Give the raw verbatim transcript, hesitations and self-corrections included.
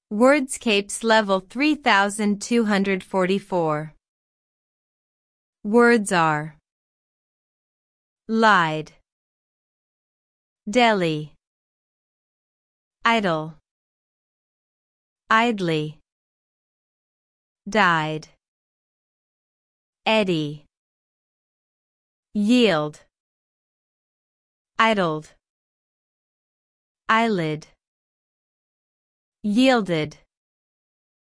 Wordscapes level three thousand two hundred forty-four. Words are lied, deli, idle, idly, died, eddy, yield, idled, eyelid, yielded.